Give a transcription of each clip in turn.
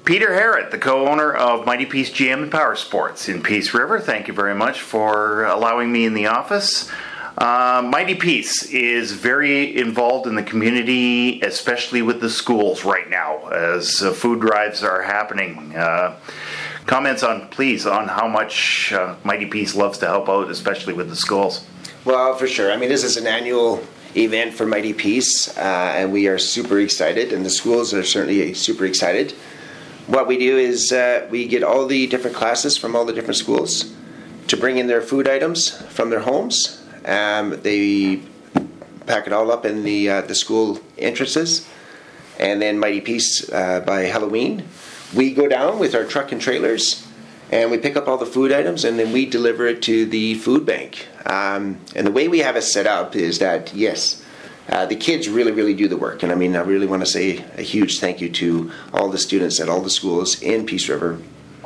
Peter Harrott, the co-owner of Mighty Peace GM and Power Sports in Peace River. Thank you very much for allowing me in the office. Mighty Peace is very involved in the community, especially with the schools right now, as food drives are happening. Comments please, on how much Mighty Peace loves to help out, especially with the schools. Well, for sure. I mean, this is an annual event for Mighty Peace, and we are super excited, and the schools are certainly super excited. What we do is we get all the different classes from all the different schools to bring in their food items from their homes. They pack it all up in the school entrances, and then Mighty Peace by Halloween, we go down with our truck and trailers, and we pick up all the food items, and then we deliver it to the food bank. And the way we have it set up is that, yes, the kids really do the work. And I mean, I really want to say a huge thank you to all the students at all the schools in Peace River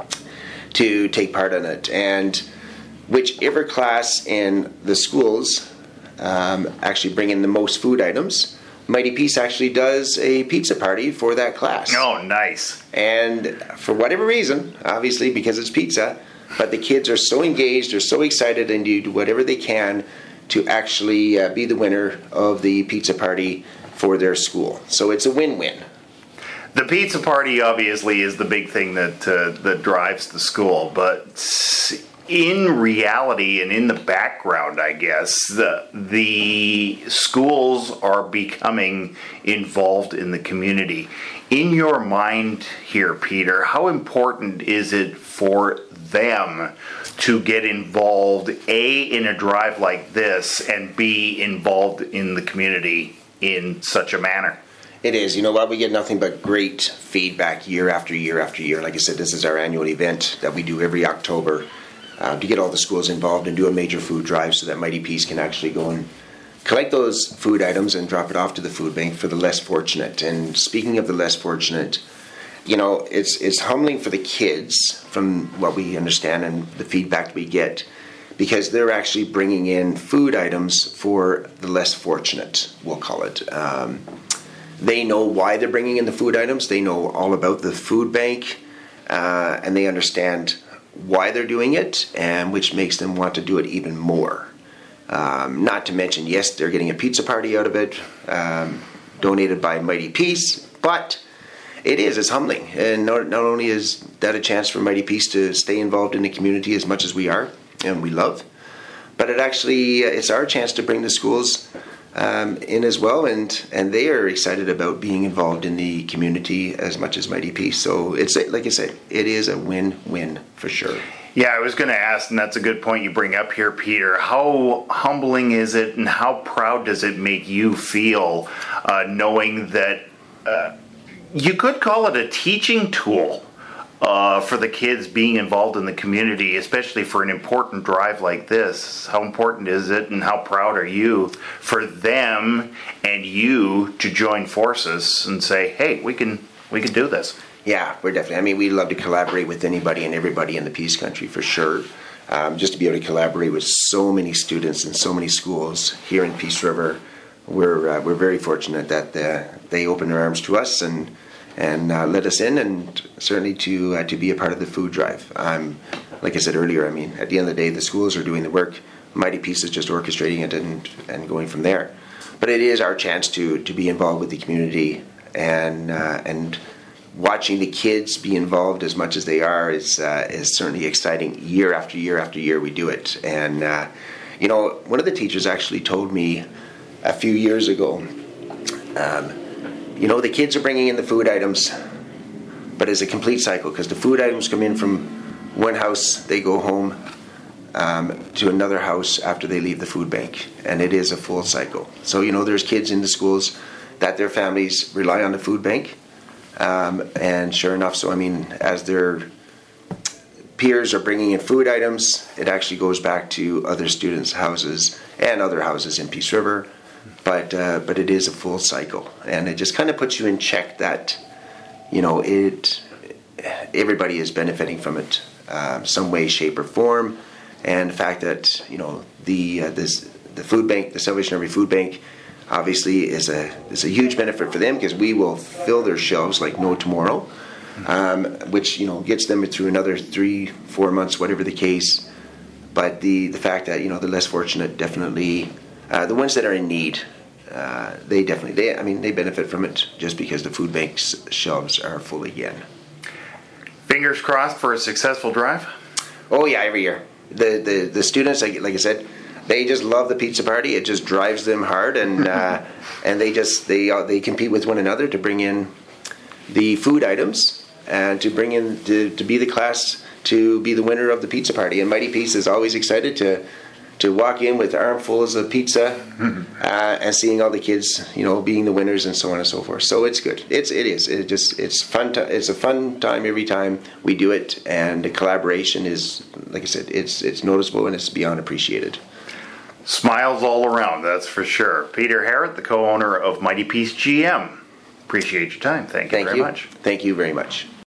to take part in it. And whichever class in the schools actually bring in the most food items, Mighty Peace actually does a pizza party for that class. Oh, nice. And for whatever reason, obviously because it's pizza, but the kids are so engaged, they're so excited, and do whatever they can to actually be the winner of the pizza party for their school. So it's a win-win. The pizza party obviously is the big thing that drives the school, but in reality and in the background, I guess, the schools are becoming involved in the community. In your mind here, Peter, how important is it for them to get involved, A, in a drive like this, and B, involved in the community in such a manner? It is. You know what? We get nothing but great feedback year after year after year. Like I said, this is our annual event that we do every October to get all the schools involved and do a major food drive so that Mighty Peace can actually go and collect those food items and drop it off to the food bank for the less fortunate. And speaking of the less fortunate, you know, it's humbling for the kids from what we understand and the feedback we get, because they're actually bringing in food items for the less fortunate, we'll call it. They know why they're bringing in the food items. They know all about the food bank, and they understand why they're doing it, and which makes them want to do it even more. Not to mention, yes, they're getting a pizza party out of it, donated by Mighty Peace, but it's humbling. And not only is that a chance for Mighty Peace to stay involved in the community as much as we are, and we love, but it's our chance to bring the schools in as well, and they are excited about being involved in the community as much as Mighty Peace. So it's, like I said, it is a win-win for sure. Yeah, I was going to ask, and that's a good point you bring up here, Peter. How humbling is it, and how proud does it make you feel knowing that you could call it a teaching tool for the kids being involved in the community, especially for an important drive like this? How important is it, and how proud are you for them and you to join forces and say, hey, we can do this? Yeah, we're definitely. I mean, we love to collaborate with anybody and everybody in the Peace Country for sure. Just to be able to collaborate with so many students and so many schools here in Peace River, we're very fortunate that they opened their arms to us and let us in, and certainly to be a part of the food drive. Like I said earlier, I mean, at the end of the day, the schools are doing the work. Mighty Peace is just orchestrating it and going from there. But it is our chance to be involved with the community, and watching the kids be involved as much as they are is certainly exciting. Year after year after year, we do it. And you know, one of the teachers actually told me a few years ago, you know, the kids are bringing in the food items, but it's a complete cycle, because the food items come in from one house, they go home to another house after they leave the food bank, and it is a full cycle. So, you know, there's kids in the schools that their families rely on the food bank, and sure enough, so I mean, as their peers are bringing in food items, it actually goes back to other students' houses and other houses in Peace River. But it is a full cycle, and it just kind of puts you in check that, you know, everybody is benefiting from it some way, shape, or form, and the fact that, you know, the food bank, the Salvation Army Food Bank, obviously is a huge benefit for them, because we will fill their shelves like no tomorrow. which gets them through another 3-4 months, whatever the case. But the fact that the less fortunate definitely, the ones that are in need, they benefit from it just because the food bank's shelves are full again. Fingers crossed for a successful drive. Oh yeah, every year the students, like I said, they just love the pizza party. It just drives them hard, and and they compete with one another to bring in the food items and to bring in to be the class to be the winner of the pizza party. And Mighty Peace is always excited to walk in with armfuls of pizza and seeing all the kids, being the winners and so on and so forth. So it's good. It's fun. It's a fun time every time we do it, and the collaboration is, like I said, it's noticeable and it's beyond appreciated. Smiles all around, that's for sure. Peter Harrott, the co-owner of Mighty Peace GM. Appreciate your time. Thank you very much. Thank you very much.